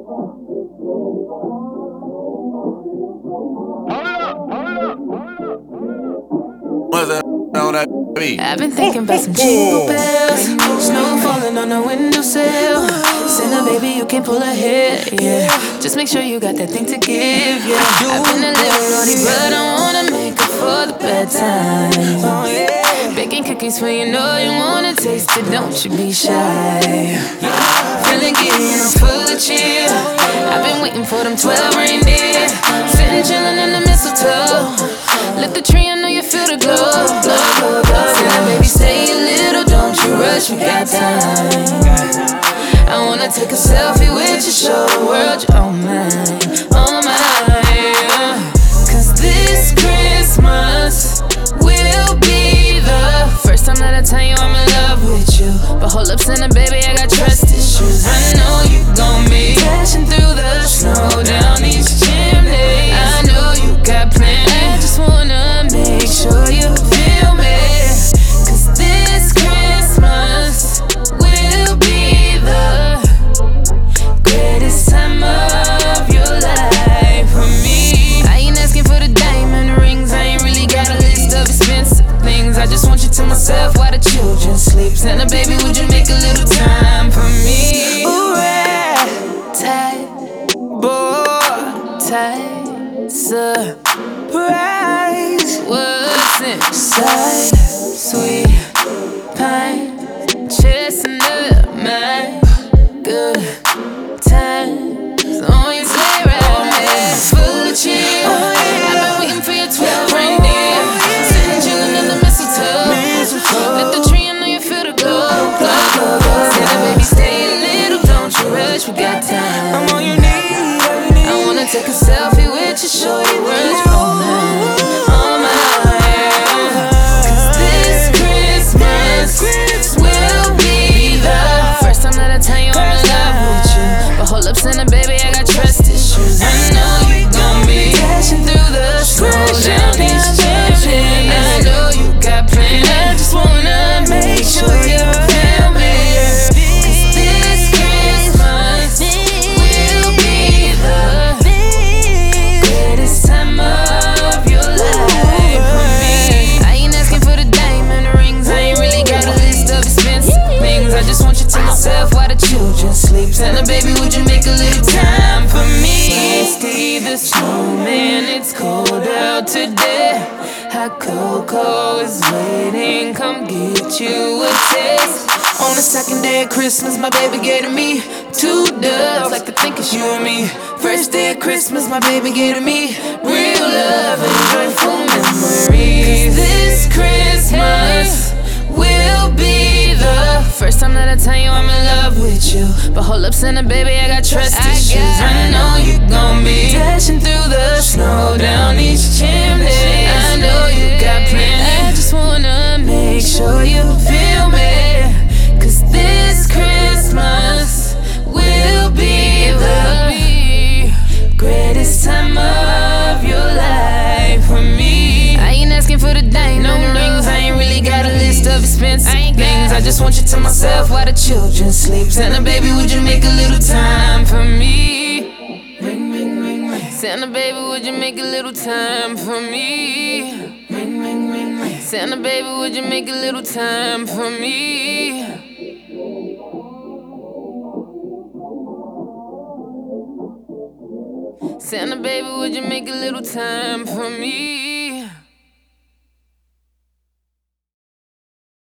What's that on that beat? I've been thinking about some jingle bells, snow falling on the windowsill. Sinner, baby, you can pull ahead, yeah. Just make sure you got that thing to give, yeah. I've been a little naughty, but I wanna make up for the bad times. Baking cookies for you know you wanna taste it, don't you be shy. Feeling giddy and I'm full of cheer. I've been waiting for them 12 reindeer, sitting chillin' in the mistletoe. Lit the tree, I know you feel the glow, glow, glow, glow. Sinner, baby, stay a little, don't you rush, we got time. I wanna take a selfie with you, show the world you're all mine, all mine. Cause this Christmas will be the first time that I tell you I'm in love with you. But hold up, Sinner, baby, I got trust issues. I know you gon' be dashing through the snow down each chimney. I know you got plans, I just wanna make sure you feel me. Cause this Christmas will be the greatest time of your life for me. I ain't asking for the diamond rings, I ain't really got a list of expensive things. I just want you to myself while the children sleep. Santa, baby, would you make a little time for me? Ooh, red tie, bow tie, surprise. What's inside? Sweet pine, chestnut, my good times on your sleigh ride, man. Full of cheer. I've been waiting for your 12 reindeer, sitting chillin' in the mistletoe. Lit the tree, I know you feel the glow, glow, glow, glow. Santa, baby, stay a little, don't you rush, we got time. I'm all you need, all you need. I wanna take a selfie with you, show you words, you're all mine, all mine. Cause this Christmas will be the first time that I tell you I'm in love with you. But hold up, Sinner, baby, I got trust issues. I know you gon' be dashing through the snow down each chimney. I know you got plans, I just wanna make sure you feel me. Cause this Christmas will be the greatest time of your life for me. I ain't asking for the diamond rings, I ain't really got a list of expensive things. I just want you to myself while the children sleep. Santa, baby, would you make a little time for me? Steve the snowman, it's cold out today. Hot cocoa is waiting, come get you a taste. On the second day of Christmas, my baby gave to me 2 doves, like to think it's you and me. First day of Christmas, my baby gave to me real love and joyful memories. This Christmas will be the first time that I tell you I'm in love with you. But hold up, Sinner, baby, I got trust issues. I know you gon' be dashing through the snow down each chimney. I know you got plans, I just wanna make sure you feel me. Cause this Christmas will be the greatest time of your life for me. I ain't asking for the diamond rings, I ain't really got a list of expensive things. I just want you to myself while the children sleep. Santa, baby, would you make a little time for me? Ring, ring, ring, ring. Santa, baby, would you make a little time for me? Ring, ring, ring, ring. Santa, baby, would you make a little time for me? Santa, baby, would you make a little time for me?